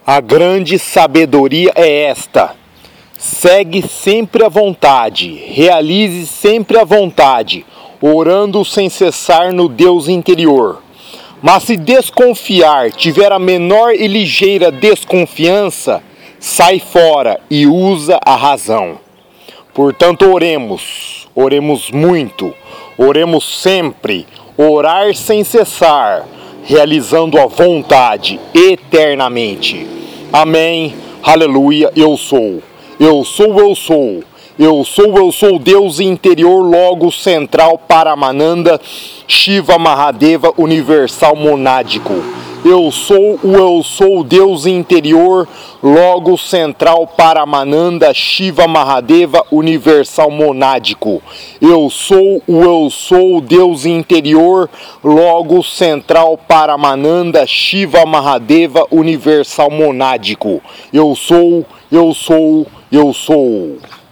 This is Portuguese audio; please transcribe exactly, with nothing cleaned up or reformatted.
A grande sabedoria é esta: segue sempre a vontade, realize sempre a vontade, orando sem cessar no Deus interior. Mas se desconfiar tiver a menor e ligeira desconfiança, sai fora e usa a razão. Portanto, oremos, oremos muito, oremos sempre, orar sem cessar, realizando a vontade eternamente. Amém, aleluia, eu sou, eu sou, eu sou, eu sou, eu sou Deus interior, logo central, Paramananda, Shiva Mahadeva, universal monádico. Eu sou o eu sou Deus interior, logo central, Paramananda, Shiva Mahadeva, universal monádico. Eu sou o eu sou Deus interior, logo central, Paramananda, Shiva Mahadeva, universal monádico. Eu sou, eu sou, eu sou.